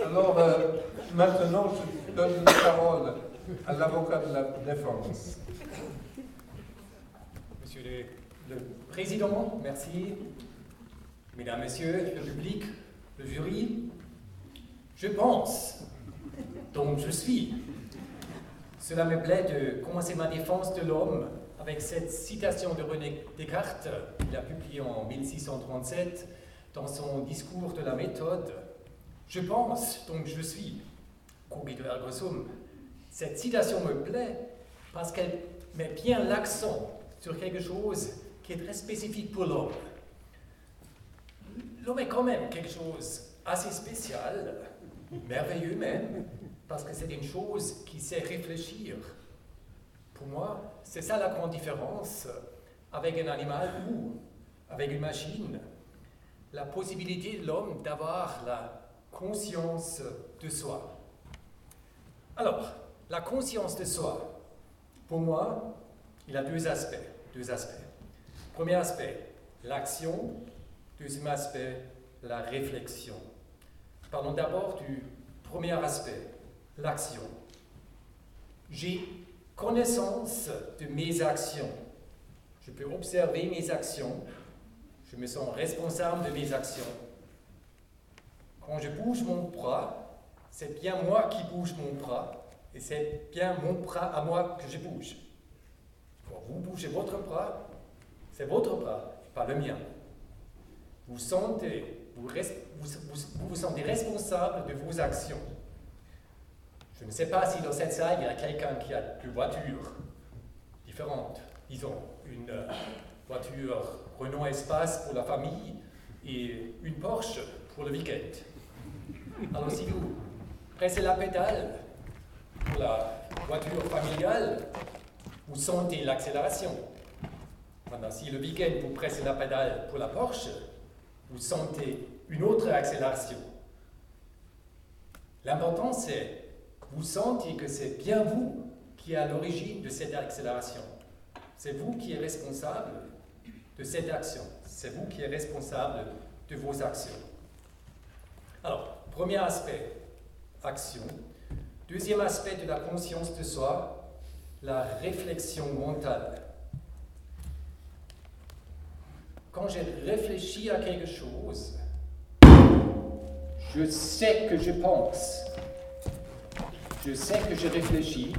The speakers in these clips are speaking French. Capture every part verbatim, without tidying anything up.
Alors, euh, maintenant, je donne la parole à l'avocat de la défense. Monsieur le, le Président, merci. Mesdames, Messieurs, le public, le jury, je pense, donc je suis. Cela me plaît de commencer ma défense de l'homme avec cette citation de René Descartes, qu'il a publiée en mille six cent trente-sept dans son discours de la méthode. Je pense, donc je suis. Cogito ergo sum. Cette citation me plaît parce qu'elle met bien l'accent sur quelque chose qui est très spécifique pour l'homme. L'homme est quand même quelque chose assez spécial, merveilleux même, parce que c'est une chose qui sait réfléchir. Pour moi, c'est ça la grande différence avec un animal ou avec une machine. La possibilité de l'homme d'avoir la conscience de soi. Alors, la conscience de soi, pour moi, il a deux aspects. Deux aspects. Premier aspect, l'action. Deuxième aspect, la réflexion. Parlons d'abord du premier aspect, l'action. J'ai connaissance de mes actions. Je peux observer mes actions. Je me sens responsable de mes actions. Quand je bouge mon bras, c'est bien moi qui bouge mon bras, et c'est bien mon bras à moi que je bouge. Quand vous bougez votre bras, c'est votre bras, pas le mien. Vous sentez, vous, res, vous, vous, vous vous sentez responsable de vos actions. Je ne sais pas si dans cette salle, il y a quelqu'un qui a deux voitures différentes. Disons, une euh, voiture Renault Espace pour la famille et une Porsche pour le week-end. Alors si vous pressez la pédale pour la voiture familiale, vous sentez l'accélération. Maintenant, si le week-end vous pressez la pédale pour la Porsche, vous sentez une autre accélération. L'important, c'est vous sentez que c'est bien vous qui êtes à l'origine de cette accélération. C'est vous qui êtes responsable de cette action. C'est vous qui êtes responsable de vos actions. Alors, premier aspect, action. Deuxième aspect de la conscience de soi, la réflexion mentale. Quand j'ai réfléchi à quelque chose, je sais que je pense. Je sais que je réfléchis.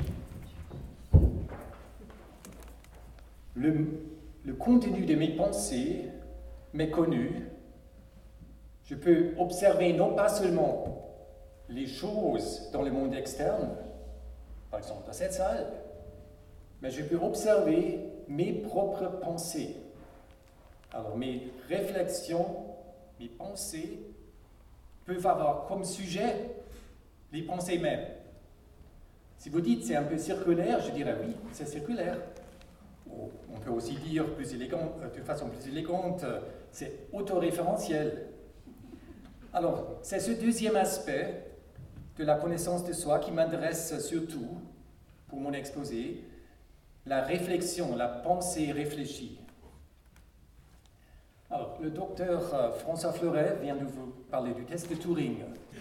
Le, le contenu de mes pensées m'est connu. Je peux observer non pas seulement les choses dans le monde externe, par exemple dans cette salle, mais je peux observer mes propres pensées. Alors mes réflexions, mes pensées peuvent avoir comme sujet les pensées mêmes. Si vous dites c'est un peu circulaire, je dirais oui, c'est circulaire. On peut aussi dire plus élégant, de façon plus élégante, c'est autoréférentiel. Alors, c'est ce deuxième aspect de la connaissance de soi qui m'intéresse surtout pour mon exposé, la réflexion, la pensée réfléchie. Alors, le docteur François Fleuret vient de vous parler du test de Turing.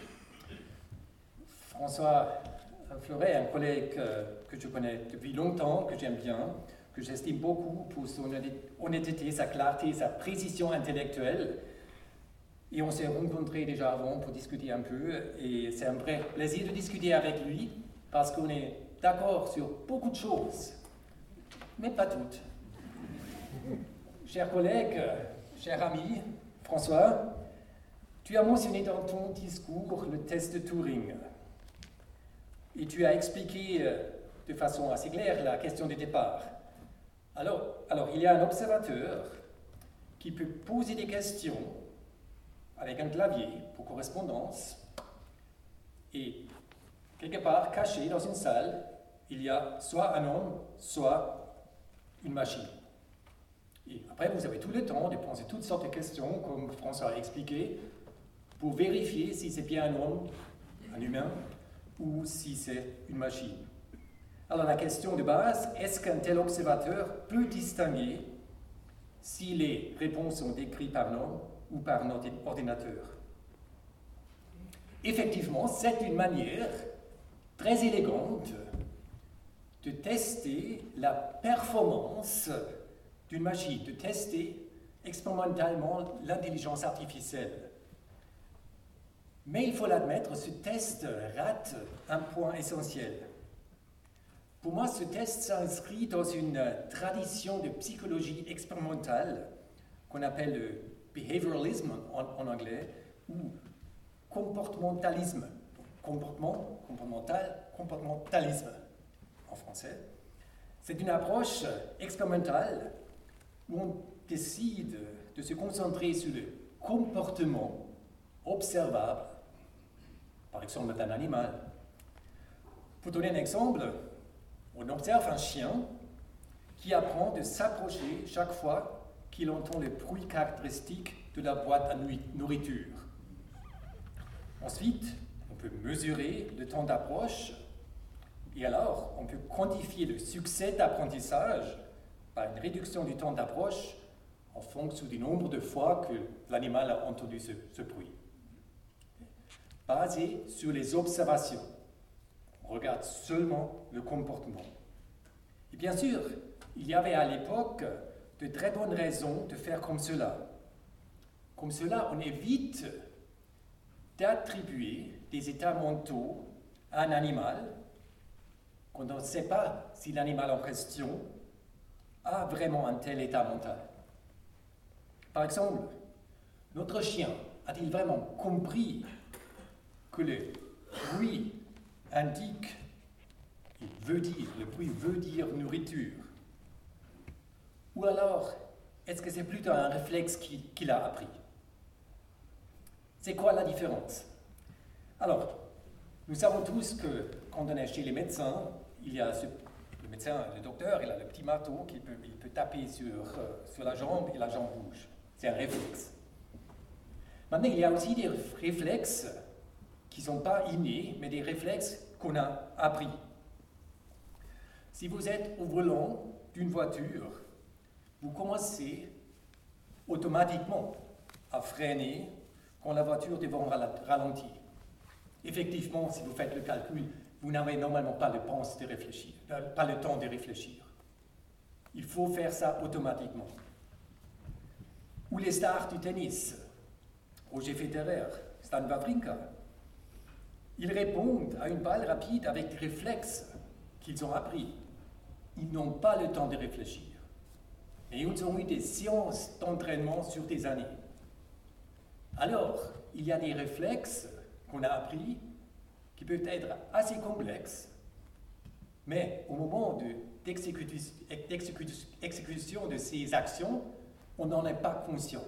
François Fleuret est un collègue que je connais depuis longtemps, que j'aime bien, que j'estime beaucoup pour son honnêteté, sa clarté, sa précision intellectuelle. Et on s'est rencontrés déjà avant pour discuter un peu, et c'est un vrai plaisir de discuter avec lui, parce qu'on est d'accord sur beaucoup de choses, mais pas toutes. Chers collègues, cher ami, François, tu as mentionné dans ton discours le test de Turing, et tu as expliqué de façon assez claire la question de départ. Alors, alors, il y a un observateur qui peut poser des questions avec un clavier pour correspondance, et quelque part, caché dans une salle, il y a soit un homme, soit une machine. Et après, vous avez tout le temps de poser toutes sortes de questions, comme François a expliqué, pour vérifier si c'est bien un homme, un humain, ou si c'est une machine. Alors la question de base, est-ce qu'un tel observateur peut distinguer si les réponses sont décrites par l'homme ou par notre ordinateur? effectivement, c'est une manière très élégante de tester la performance d'une machine, de tester expérimentalement l'intelligence artificielle. Mais il faut l'admettre, ce test rate un point essentiel. Pour moi, ce test s'inscrit dans une tradition de psychologie expérimentale qu'on appelle le behavioralisme en, en anglais, ou comportementalisme, comportement, comportemental, comportementalisme en français. C'est une approche expérimentale où on décide de se concentrer sur le comportement observable, par exemple d'un animal. Pour donner un exemple, on observe un chien qui apprend de s'approcher chaque fois qu'il entend le bruit caractéristique de la boîte à nourriture. Ensuite, on peut mesurer le temps d'approche et alors on peut quantifier le succès d'apprentissage par une réduction du temps d'approche en fonction du nombre de fois que l'animal a entendu ce, ce bruit. Basé sur les observations, on regarde seulement le comportement. Et bien sûr, il y avait à l'époque de très bonnes raisons de faire comme cela. Comme cela, on évite d'attribuer des états mentaux à un animal quand on ne sait pas si l'animal en question a vraiment un tel état mental. Par exemple, notre chien a-t-il vraiment compris que le bruit indique, il veut dire, le bruit veut dire nourriture? Ou alors, est-ce que c'est plutôt un réflexe qu'il, qu'il a appris? C'est quoi la différence? Alors, nous savons tous que quand on est chez les médecins, il y a ce, le médecin, le docteur, il a le petit marteau qu'il peut, il peut taper sur, euh, sur la jambe et la jambe bouge. C'est un réflexe. Maintenant, il y a aussi des réflexes qui ne sont pas innés, mais des réflexes qu'on a appris. Si vous êtes au volant d'une voiture, vous commencez automatiquement à freiner quand la voiture devant ralentir. Effectivement, si vous faites le calcul, vous n'avez normalement pas le temps de réfléchir, pas le temps de réfléchir. Il faut faire ça automatiquement. Ou les stars du tennis, Roger Federer, Stan Wawrinka, ils répondent à une balle rapide avec des réflexes qu'ils ont appris. Ils n'ont pas le temps de réfléchir. Et ils ont eu des séances d'entraînement sur des années. Alors, il y a des réflexes qu'on a appris qui peuvent être assez complexes, mais au moment de, d'exécution, d'exécution de ces actions, on n'en est pas conscient.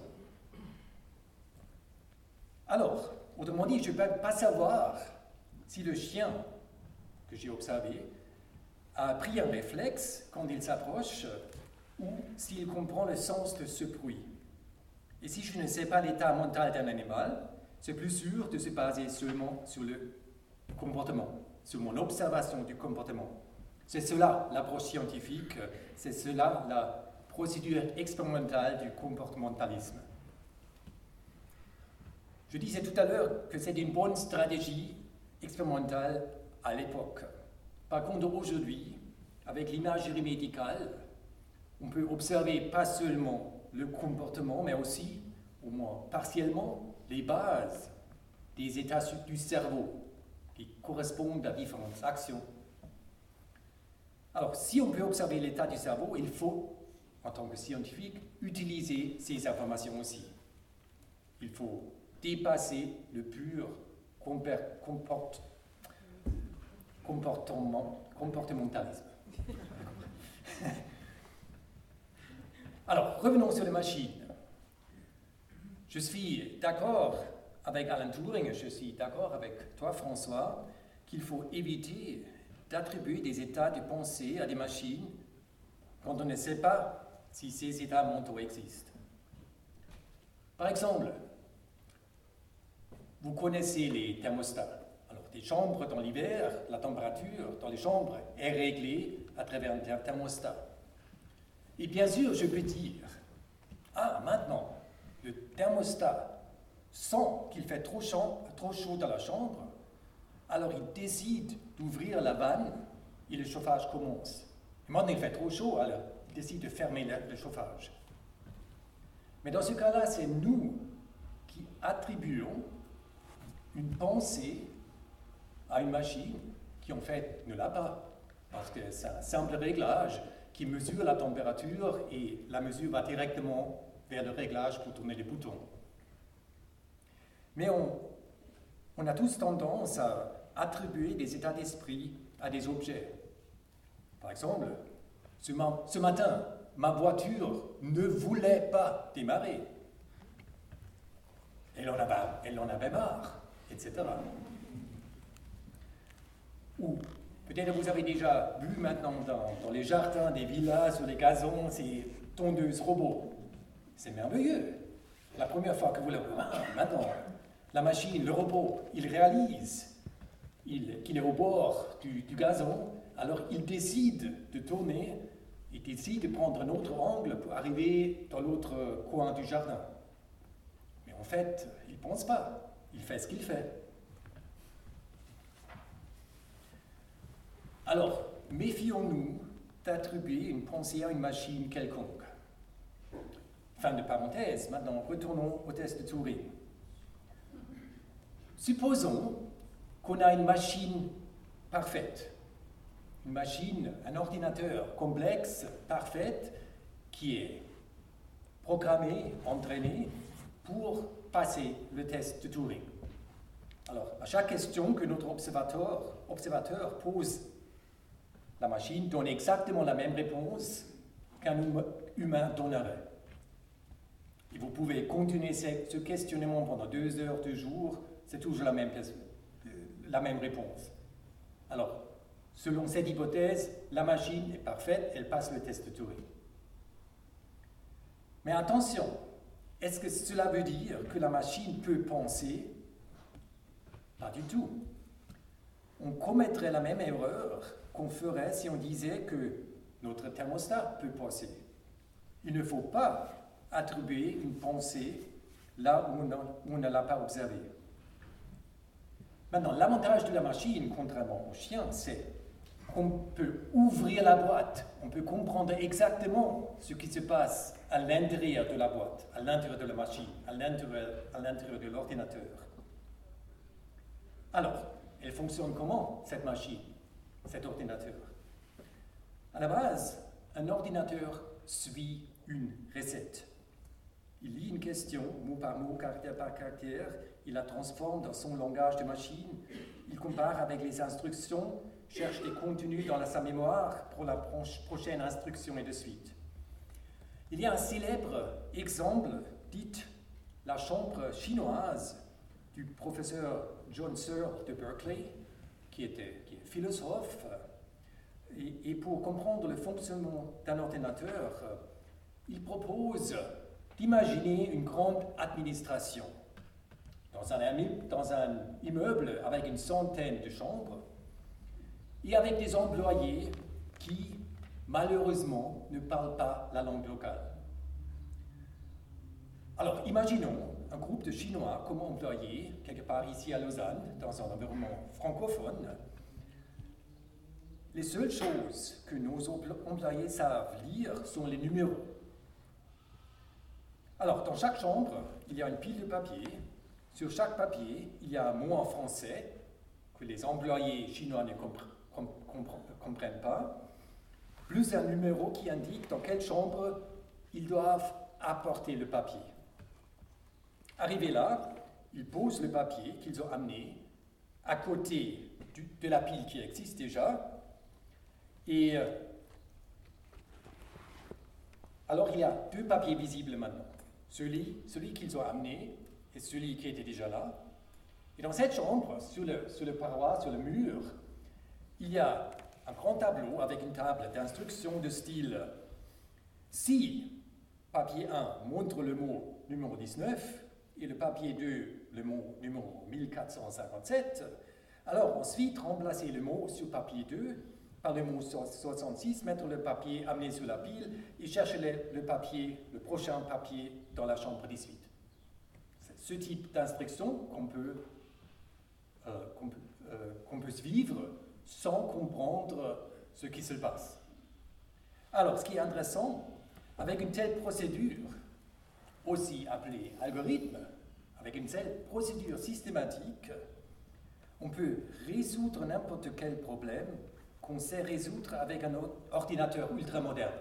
Alors, autrement dit, je ne peux pas savoir si le chien que j'ai observé a appris un réflexe quand il s'approche ou s'il comprend le sens de ce bruit. Et si je ne sais pas l'état mental d'un animal, c'est plus sûr de se baser seulement sur le comportement, sur mon observation du comportement. C'est cela l'approche scientifique, c'est cela la procédure expérimentale du comportementalisme. Je disais tout à l'heure que c'est une bonne stratégie expérimentale à l'époque. Par contre, aujourd'hui, avec l'imagerie médicale, on peut observer pas seulement le comportement, mais aussi, au moins partiellement, les bases des états du cerveau qui correspondent à différentes actions. Alors, si on peut observer l'état du cerveau, il faut, en tant que scientifique, utiliser ces informations aussi. Il faut dépasser le pur comport comportement, comportementalisme. Alors, revenons sur les machines. Je suis d'accord avec Alan Turing, je suis d'accord avec toi, François, qu'il faut éviter d'attribuer des états de pensée à des machines quand on ne sait pas si ces états mentaux existent. Par exemple, vous connaissez les thermostats. Alors, des chambres dans l'hiver, la température dans les chambres est réglée à travers un thermostat. Et bien sûr, je peux dire, ah, maintenant, le thermostat sent qu'il fait trop chaud, trop chaud dans la chambre, alors il décide d'ouvrir la vanne et le chauffage commence. Et maintenant, il fait trop chaud, alors il décide de fermer le, le chauffage. Mais dans ce cas-là, c'est nous qui attribuons une pensée à une machine qui en fait ne l'a pas. Parce que c'est un simple réglage qui mesure la température et la mesure va directement vers le réglage pour tourner les boutons. Mais on, on a tous tendance à attribuer des états d'esprit à des objets. Par exemple, ce, ma- ce matin, ma voiture ne voulait pas démarrer. Elle en avait, elle en avait marre, et cetera. Ou peut-être vous avez déjà vu maintenant dans, dans les jardins des villas, sur les gazons, ces tondeuses robots. C'est merveilleux. La première fois que vous le voyez, ah, maintenant, la machine, le robot, il réalise il, qu'il est au bord du, du gazon, alors il décide de tourner, il décide de prendre un autre angle pour arriver dans l'autre coin du jardin. Mais en fait, il ne pense pas, il fait ce qu'il fait. Alors, méfions-nous d'attribuer une pensée à une machine quelconque. Fin de parenthèse, maintenant retournons au test de Turing. Supposons qu'on a une machine parfaite, une machine, un ordinateur complexe, parfaite, qui est programmé, entraîné pour passer le test de Turing. Alors, à chaque question que notre observateur, observateur pose, la machine donne exactement la même réponse qu'un humain donnerait. Et vous pouvez continuer ce questionnement pendant deux heures, deux jours, c'est toujours la même, la même réponse. Alors, selon cette hypothèse, la machine est parfaite, elle passe le test de Turing. Mais attention, est-ce que cela veut dire que la machine peut penser? Pas du tout. On commettrait la même erreur qu'on ferait si on disait que notre thermostat peut penser. Il ne faut pas attribuer une pensée là où on, a, où on ne l'a pas observée. Maintenant, l'avantage de la machine, contrairement au chien, c'est qu'on peut ouvrir la boîte, on peut comprendre exactement ce qui se passe à l'intérieur de la boîte, à l'intérieur de la machine, à l'intérieur, à l'intérieur de l'ordinateur. Alors, elle fonctionne comment, cette machine, cet ordinateur? À la base, un ordinateur suit une recette. Il lit une question, mot par mot, caractère par caractère, il la transforme dans son langage de machine, il compare avec les instructions, cherche des contenus dans sa mémoire pour la prochaine instruction et de suite. Il y a un célèbre exemple, dit la chambre chinoise du professeur John Searle de Berkeley, qui était qui est philosophe, et, et pour comprendre le fonctionnement d'un ordinateur, il propose d'imaginer une grande administration dans un, dans un immeuble avec une centaine de chambres et avec des employés qui, malheureusement, ne parlent pas la langue locale. Alors, imaginons un groupe de Chinois comme employés, quelque part ici à Lausanne, dans un environnement francophone. Les seules choses que nos employés savent lire sont les numéros. Alors, dans chaque chambre, il y a une pile de papier. Sur chaque papier, il y a un mot en français que les employés chinois ne compre- com- com- comprennent pas, plus un numéro qui indique dans quelle chambre ils doivent apporter le papier. Arrivés là, ils posent le papier qu'ils ont amené à côté du, de la pile qui existe déjà. Et euh, alors, il y a deux papiers visibles maintenant. Celui, celui qu'ils ont amené et celui qui était déjà là. Et dans cette chambre, sur le, sur le paroi, sur le mur, il y a un grand tableau avec une table d'instructions de style si papier un montre le mot numéro dix-neuf et le papier deux le mot numéro mille quatre cent cinquante-sept, alors ensuite remplacer le mot sur papier deux par le mot soixante-six, mettre le papier amené sur la pile et chercher le, le papier, le prochain papier dans la chambre dix-huit. C'est ce type d'instruction qu'on peut, euh, qu'on peut, euh, qu'on peut suivre sans comprendre ce qui se passe. Alors, ce qui est intéressant, avec une telle procédure, aussi appelée algorithme, avec une telle procédure systématique, on peut résoudre n'importe quel problème qu'on sait résoudre avec un ordinateur ultramoderne.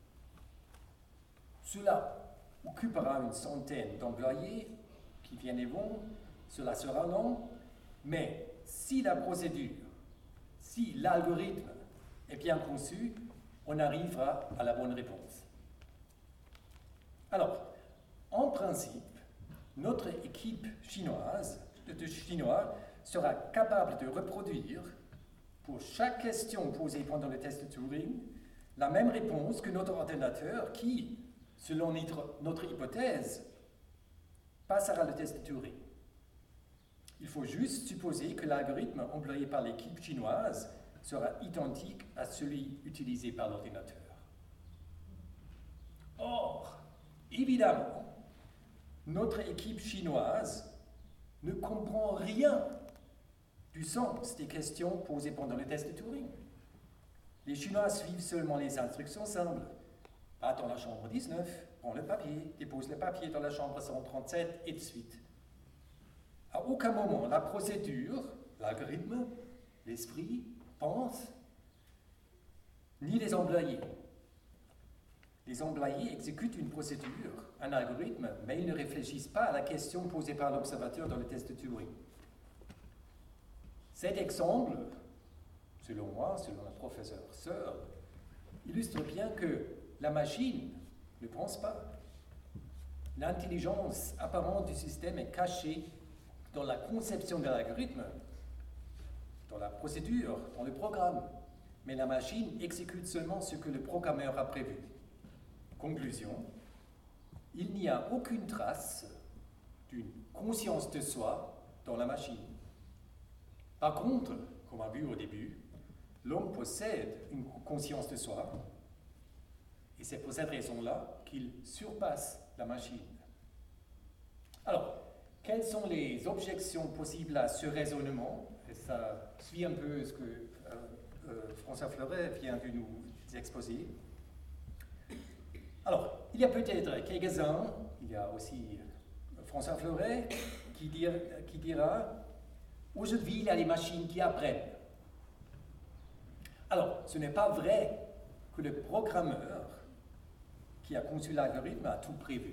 Cela occupera une centaine d'employés qui viennent et vont, cela sera long, mais si la procédure, si l'algorithme est bien conçu, on arrivera à la bonne réponse. Alors, en principe, notre équipe chinoise, de Chinois, sera capable de reproduire, pour chaque question posée pendant le test de Turing, la même réponse que notre ordinateur qui, selon notre, notre hypothèse, passera le test de Turing. Il faut juste supposer que l'algorithme employé par l'équipe chinoise sera identique à celui utilisé par l'ordinateur. Or, évidemment, notre équipe chinoise ne comprend rien du sens des questions posées pendant le test de Turing. Les Chinois suivent seulement les instructions simples. Va dans la chambre dix-neuf, prends le papier, dépose le papier dans la chambre cent trente-sept, et de suite. À aucun moment, la procédure, l'algorithme, l'esprit, pense, ni les employés. Les employés exécutent une procédure, un algorithme, mais ils ne réfléchissent pas à la question posée par l'observateur dans le test de Turing. Cet exemple, selon moi, selon le professeur Searle, illustre bien que la machine ne pense pas. L'intelligence apparente du système est cachée dans la conception de l'algorithme, dans la procédure, dans le programme, mais la machine exécute seulement ce que le programmeur a prévu. Conclusion, il n'y a aucune trace d'une conscience de soi dans la machine. Par contre, comme on a vu au début, l'homme possède une conscience de soi, et c'est pour cette raison-là qu'il surpasse la machine. Alors, quelles sont les objections possibles à ce raisonnement? Et ça suit un peu ce que euh, euh, François Fleuret vient de nous exposer. Alors, il y a peut-être quelques-uns, il y a aussi François Fleuret qui, dir, qui dira « Aujourd'hui, il y a des machines qui apprennent ». Alors, ce n'est pas vrai que le programmeur qui a conçu l'algorithme a tout prévu.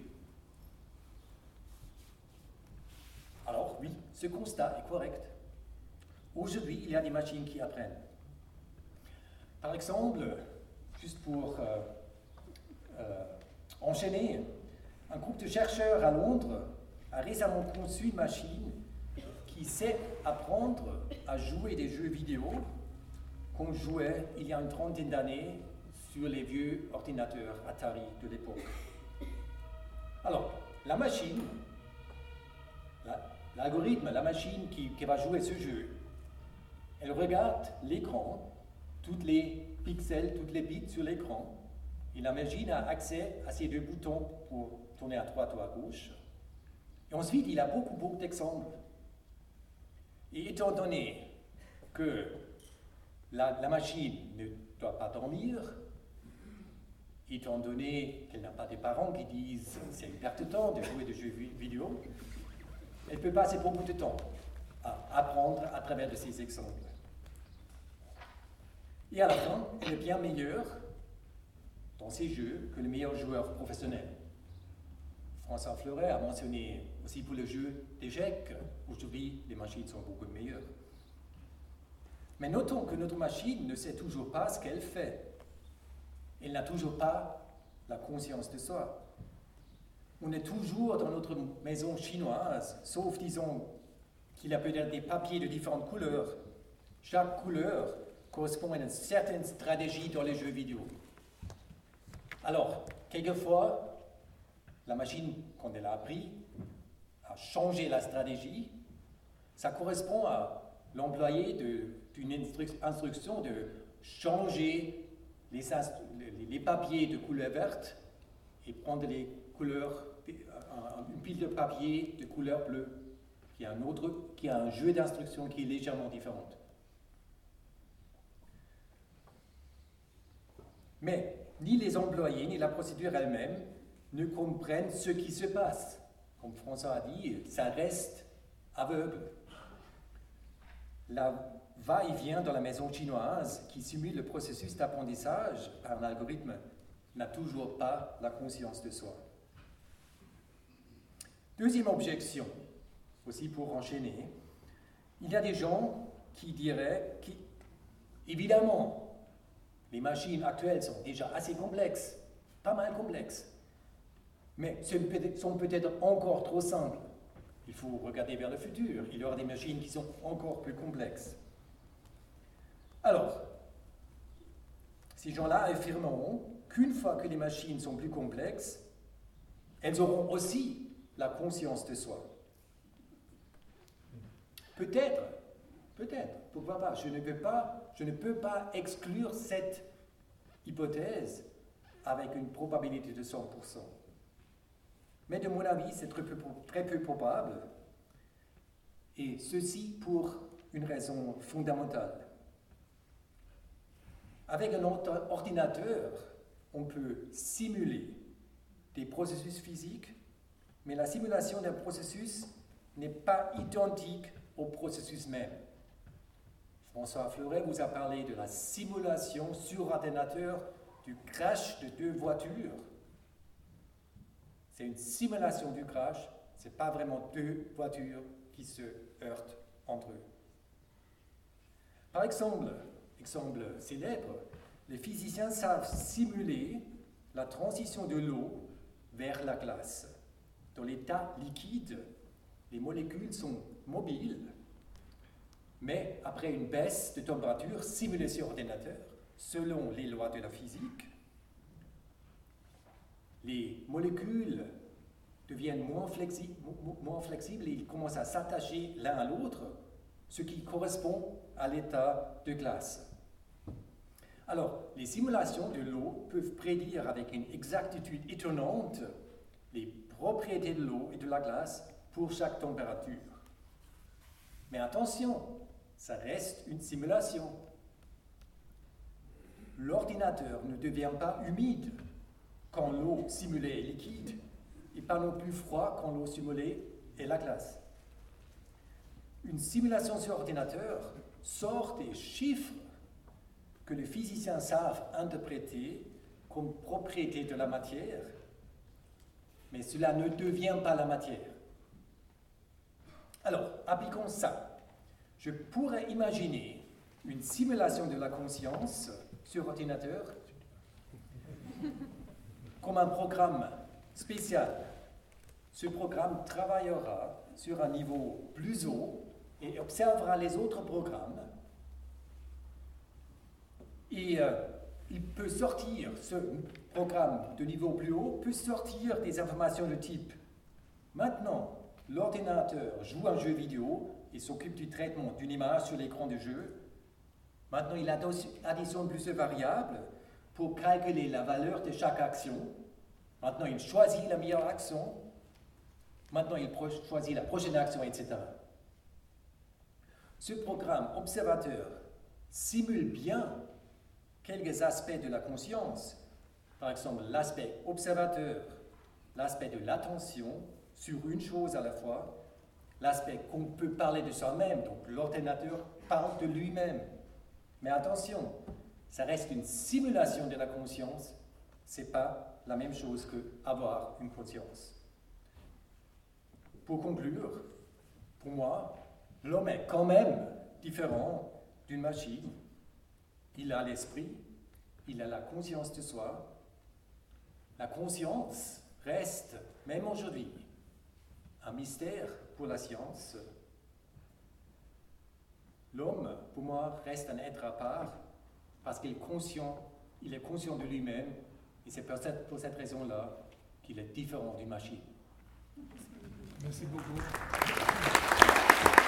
Alors, oui, ce constat est correct. Aujourd'hui, il y a des machines qui apprennent. Par exemple, juste pour euh, euh, enchaîner, un groupe de chercheurs à Londres a récemment conçu une machine qui sait apprendre à jouer des jeux vidéo qu'on jouait il y a une trentaine d'années sur les vieux ordinateurs Atari de l'époque. Alors, la machine, l'algorithme, la machine qui, qui va jouer ce jeu, elle regarde l'écran, tous les pixels, toutes les bits sur l'écran, et la machine a accès à ces deux boutons pour tourner à droite ou à gauche. Et ensuite, il a beaucoup, beaucoup d'exemples. Et étant donné que la, la machine ne doit pas dormir, étant donné qu'elle n'a pas des parents qui disent « c'est une perte de temps de jouer des jeux vidéo », elle peut passer beaucoup de temps à apprendre à travers de ces exemples. Et à la fin, elle est bien meilleure dans ces jeux que le meilleur joueur professionnel. François Fleuret a mentionné aussi pour le jeu d'échecs, aujourd'hui les machines sont beaucoup meilleures. Mais notons que notre machine ne sait toujours pas ce qu'elle fait. Elle n'a toujours pas la conscience de soi. On est toujours dans notre maison chinoise, sauf disons qu'il y a peut-être des papiers de différentes couleurs. Chaque couleur correspond à une certaine stratégie dans les jeux vidéo. Alors, quelquefois, la machine, quand elle a appris à changer la stratégie, ça correspond à l'employé d'une instru instruction de changer les, les papiers de couleur verte et prendre les couleurs un, une pile de papier de couleur bleue qui a un, autre, qui a un jeu d'instructions qui est légèrement différent. Mais ni les employés ni la procédure elle-même ne comprennent ce qui se passe. Comme François a dit, ça reste aveugle. La va-et-vient dans la maison chinoise qui simule le processus d'apprentissage par un algorithme n'a toujours pas la conscience de soi. Deuxième objection, aussi pour enchaîner, il y a des gens qui diraient, qui, évidemment, les machines actuelles sont déjà assez complexes, pas mal complexes, mais sont peut-être encore trop simples. Il faut regarder vers le futur, il y aura des machines qui sont encore plus complexes. Alors, ces gens-là affirmeront qu'une fois que les machines sont plus complexes, elles auront aussi la conscience de soi. Peut-être, peut-être, pourquoi pas, je ne peux pas, je ne peux pas exclure cette hypothèse avec une probabilité de cent pour cent. Mais de mon avis, c'est très peu, très peu probable, et ceci pour une raison fondamentale. Avec un ordinateur, on peut simuler des processus physiques, mais la simulation d'un processus n'est pas identique au processus même. François Fleuret vous a parlé de la simulation sur ordinateur du crash de deux voitures. C'est une simulation du crash, ce n'est pas vraiment deux voitures qui se heurtent entre eux. Par exemple, exemple célèbre, les physiciens savent simuler la transition de l'eau vers la glace. Dans l'état liquide, les molécules sont mobiles, mais après une baisse de température simulée sur ordinateur, selon les lois de la physique, les molécules deviennent moins, flexi- moins flexibles et ils commencent à s'attacher l'un à l'autre, ce qui correspond à l'état de glace. Alors, les simulations de l'eau peuvent prédire avec une exactitude étonnante les propriétés de l'eau et de la glace pour chaque température. Mais attention, ça reste une simulation. L'ordinateur ne devient pas humide quand l'eau simulée est liquide et pas non plus froid quand l'eau simulée est la glace. Une simulation sur ordinateur sort des chiffres que les physiciens savent interpréter comme propriété de la matière, mais cela ne devient pas la matière. Alors, appliquons ça. Je pourrais imaginer une simulation de la conscience sur ordinateur comme un programme spécial. Ce programme travaillera sur un niveau plus haut et observera les autres programmes. Et euh, il peut sortir, ce programme de niveau plus haut peut sortir des informations de type. Maintenant, l'ordinateur joue un jeu vidéo et s'occupe du traitement d'une image sur l'écran de jeu. Maintenant, il additionne plusieurs variables pour calculer la valeur de chaque action. Maintenant, il choisit la meilleure action. Maintenant, il choisit la prochaine action, et cetera. Ce programme observateur simule bien quelques aspects de la conscience, par exemple l'aspect observateur, l'aspect de l'attention sur une chose à la fois, l'aspect qu'on peut parler de soi-même, donc l'ordinateur parle de lui-même. Mais attention, ça reste une simulation de la conscience, ce n'est pas la même chose qu'avoir une conscience. Pour conclure, pour moi, l'homme est quand même différent d'une machine. Il a l'esprit, il a la conscience de soi. La conscience reste, même aujourd'hui, un mystère pour la science. L'homme, pour moi, reste un être à part parce qu'il est conscient, il est conscient de lui-même et c'est pour cette, pour cette raison-là qu'il est différent d'une machine. Merci beaucoup.